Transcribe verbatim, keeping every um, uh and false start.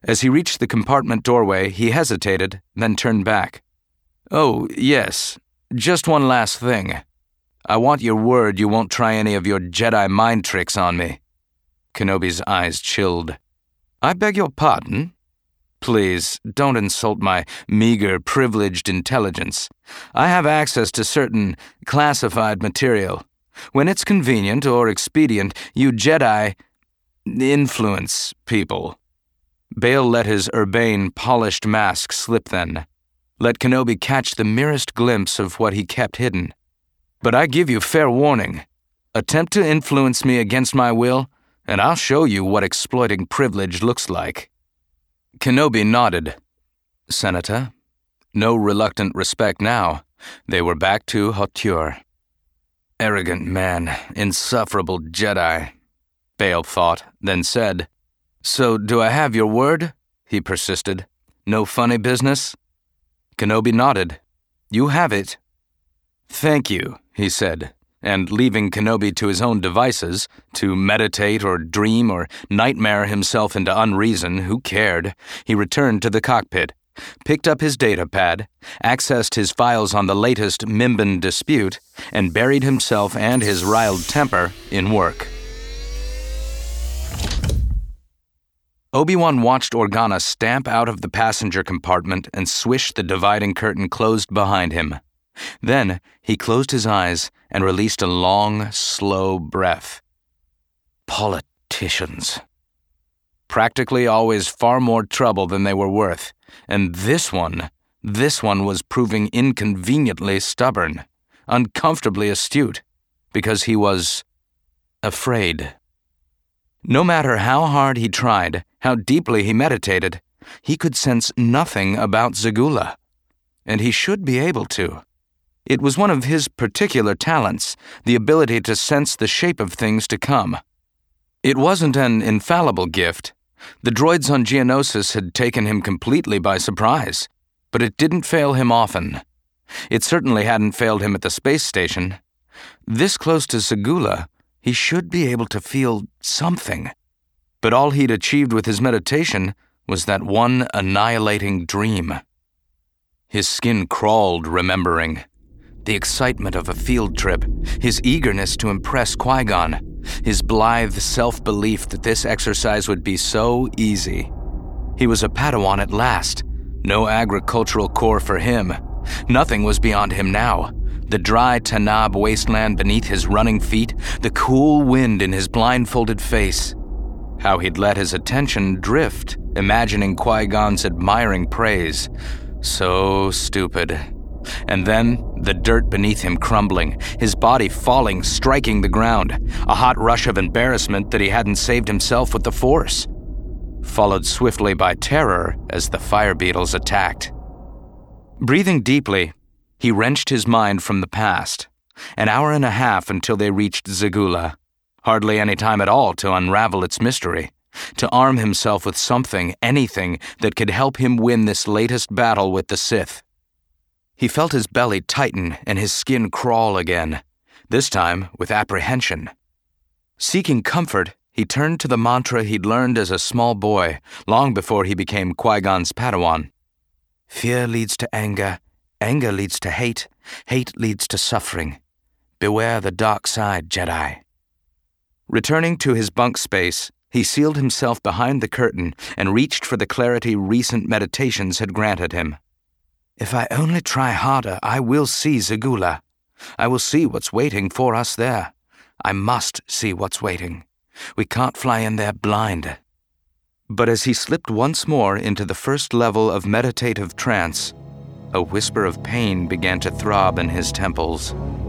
As he reached the compartment doorway, he hesitated, then turned back. "Oh, yes. Just one last thing. I want your word you won't try any of your Jedi mind tricks on me." Kenobi's eyes chilled. "I beg your pardon?" "Please, don't insult my meager, privileged intelligence. I have access to certain classified material. When it's convenient or expedient, you Jedi influence people." Bail let his urbane, polished mask slip then. Let Kenobi catch the merest glimpse of what he kept hidden. "But I give you fair warning. Attempt to influence me against my will, and I'll show you what exploiting privilege looks like." Kenobi nodded. "Senator." No reluctant respect now. They were back to hauteur. "Arrogant man, insufferable Jedi," Bail thought, then said. "So do I have your word?" he persisted. "No funny business?" Kenobi nodded. "You have it." "Thank you," he said, and leaving Kenobi to his own devices, to meditate or dream or nightmare himself into unreason, who cared, he returned to the cockpit, picked up his datapad, accessed his files on the latest Mimban dispute, and buried himself and his riled temper in work. Obi-Wan watched Organa stamp out of the passenger compartment and swish the dividing curtain closed behind him. Then he closed his eyes and released a long, slow breath. Politicians. Practically always far more trouble than they were worth, and this one, this one was proving inconveniently stubborn, uncomfortably astute, because he was afraid. No matter how hard he tried, how deeply he meditated, he could sense nothing about Zegula, and he should be able to. It was one of his particular talents, the ability to sense the shape of things to come. It wasn't an infallible gift. The droids on Geonosis had taken him completely by surprise, but it didn't fail him often. It certainly hadn't failed him at the space station. This close to Zegula, he should be able to feel something. But all he'd achieved with his meditation was that one annihilating dream. His skin crawled, remembering. The excitement of a field trip, his eagerness to impress Qui-Gon, his blithe self-belief that this exercise would be so easy. He was a Padawan at last. No agricultural core for him. Nothing was beyond him now. The dry Tanab wasteland beneath his running feet, the cool wind in his blindfolded face. How he'd let his attention drift, imagining Qui-Gon's admiring praise. So stupid. And then, the dirt beneath him crumbling, his body falling, striking the ground, a hot rush of embarrassment that he hadn't saved himself with the Force. Followed swiftly by terror as the fire beetles attacked. Breathing deeply, he wrenched his mind from the past. An hour and a half until they reached Zegula. Hardly any time at all to unravel its mystery. To arm himself with something, anything, that could help him win this latest battle with the Sith. He felt his belly tighten and his skin crawl again, this time with apprehension. Seeking comfort, he turned to the mantra he'd learned as a small boy, long before he became Qui-Gon's Padawan. Fear leads to anger, anger leads to hate, hate leads to suffering. Beware the dark side, Jedi. Returning to his bunk space, he sealed himself behind the curtain and reached for the clarity recent meditations had granted him. If I only try harder, I will see Zegula. I will see what's waiting for us there. I must see what's waiting. We can't fly in there blind. But as he slipped once more into the first level of meditative trance, a whisper of pain began to throb in his temples.